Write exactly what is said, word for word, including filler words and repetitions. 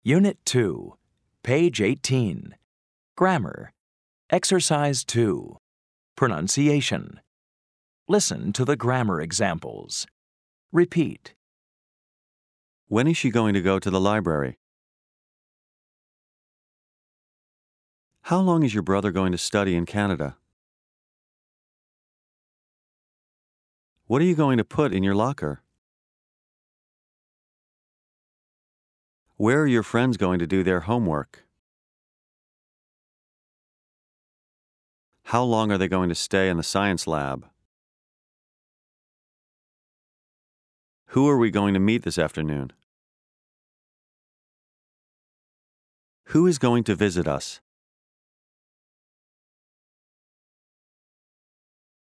Unit two, page eighteen. Grammar. Exercise two. Pronunciation. Listen to the grammar examples. Repeat. When is she going to go to the library? How long is your brother going to study in Canada? What are you going to put in your locker? Where are your friends going to do their homework? How long are they going to stay in the science lab? Who are we going to meet this afternoon? Who is going to visit us?